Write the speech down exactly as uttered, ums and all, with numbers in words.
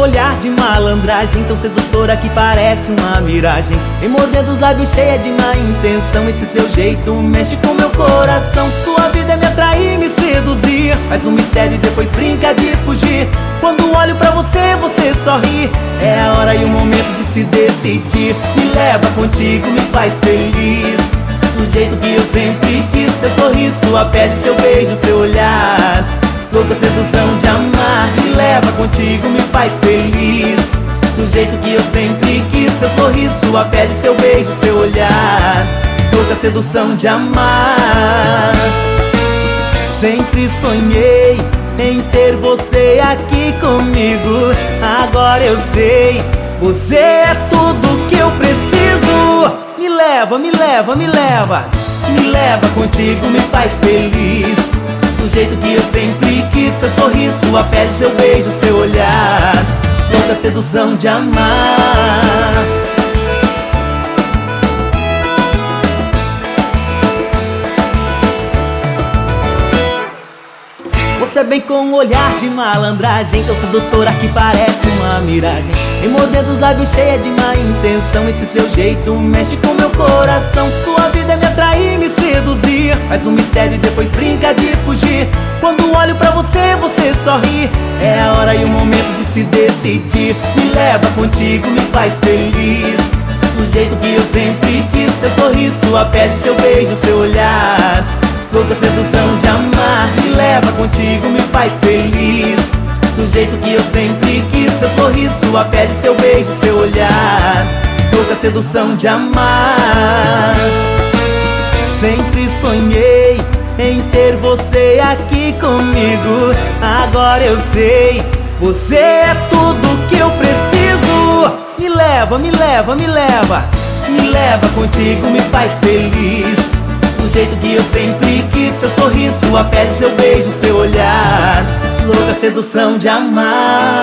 olhar de malandragem, tão sedutora que parece uma miragem. Vem mordendo os lábios cheia de má intenção, esse seu jeito mexe com meu coração. Sua vida é me atrair, me seduzir, faz um mistério e depois brinca de fugir. Quando olho pra você, você sorri, é a hora e o momento de se decidir. Me leva contigo, me faz feliz, do jeito que eu sempre quis. Seu sorriso, sua pele, seu beijo, seu olhar, louca sedução de amar. Me leva contigo, me faz feliz, do jeito que eu sempre quis. Seu sorriso, sua pele, seu beijo, seu olhar, louca sedução de amar. Sempre sonhei em ter você aqui comigo, agora eu sei, você é tudo que eu preciso. Me leva, me leva, me leva, me leva contigo, me faz feliz, do jeito que eu sempre quis. Seu sorriso, sua pele, seu beijo, seu olhar, louca sedução de amar. Você vem com um olhar de malandragem, tão sedutora que parece uma miragem. Vem mordendo os lábios cheia de má intenção, esse seu jeito mexe com meu coração. Sua vida é me atrair, me seduzir, faz um mistério e depois brinca de fugir. Quando olho pra você, você sorri, é a hora e o momento de se decidir. Me leva contigo, me faz feliz, do jeito que eu sempre quis. Seu sorriso, sua pele, seu beijo, seu olhar, louca sedução de amar. Me leva contigo, me faz feliz, do jeito que eu sempre quis. Seu sorriso, sua pele, seu beijo, seu olhar, louca sedução de amar. Sempre sonhei em ter você aqui comigo, agora eu sei, você é tudo que eu preciso. Me leva, me leva, me leva, me leva contigo, me faz feliz, do jeito que eu sempre quis. Seu sorriso, sua pele, seu beijo, seu olhar, louca sedução de amar.